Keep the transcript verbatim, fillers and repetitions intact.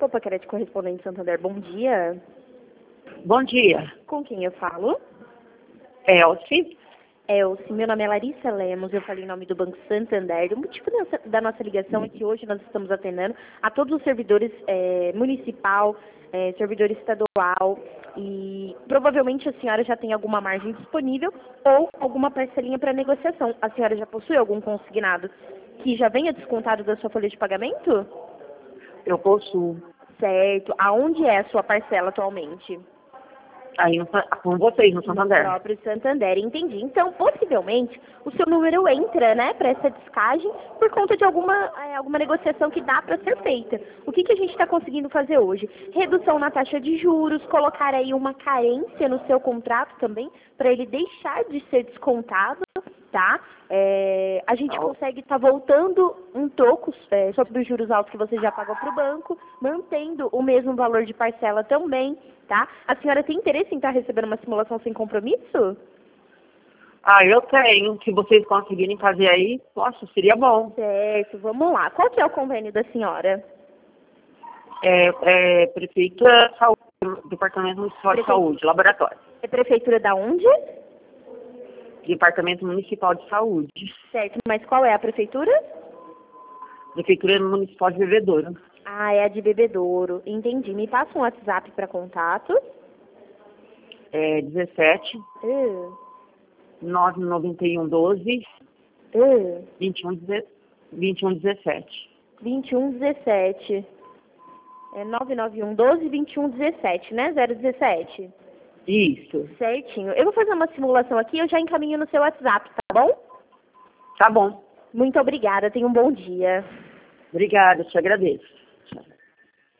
Paquerete Correspondente Santander, bom dia. Bom dia. Com quem eu falo? Elci. Elci, meu nome é Larissa Lemos, eu falei em nome do Banco Santander. O motivo da, da nossa ligação é que hoje nós estamos atendendo a todos os servidores é, municipal, é, servidor estadual, e provavelmente a senhora já tem alguma margem disponível ou alguma parcelinha para negociação. A senhora já possui algum consignado que já venha descontado da sua folha de pagamento? Eu possuo. Certo. Aonde é a sua parcela atualmente? Aí no, com vocês, no Santander. No próprio Santander, entendi. Então, possivelmente, o seu número entra, né, para essa descagem por conta de alguma, é, alguma negociação que dá para ser feita. O que, que a gente está conseguindo fazer hoje? Redução na taxa de juros, colocar aí uma carência no seu contrato também, para ele deixar de ser descontado, tá? É, a gente consegue estar tá voltando um troco é, sobre os juros altos que você já pagou para o banco, mantendo o mesmo valor de parcela também, tá? A senhora tem interesse em estar tá recebendo uma simulação sem compromisso? Ah, eu tenho. Se vocês conseguirem fazer aí, nossa, seria bom. Certo, vamos lá. Qual que é o convênio da senhora? É, é Prefeitura de Saúde, Departamento Municipal de Saúde, Laboratório. É Prefeitura da onde? Departamento Municipal de Saúde. Certo, mas qual é a prefeitura? Prefeitura Municipal de Bebedouro. Ah, é a de Bebedouro. Entendi. Me passa um WhatsApp para contato. É dezessete, Uh. nove nove um, doze, Uh. vinte e um, dezessete. vinte e um, dezessete. É nove nove um, doze, vinte e um, dezessete, né? zero dezessete. Isso. Certinho. Eu vou fazer uma simulação aqui e eu já encaminho no seu WhatsApp, tá bom? Tá bom. Muito obrigada. Tenha um bom dia. Obrigada, te agradeço.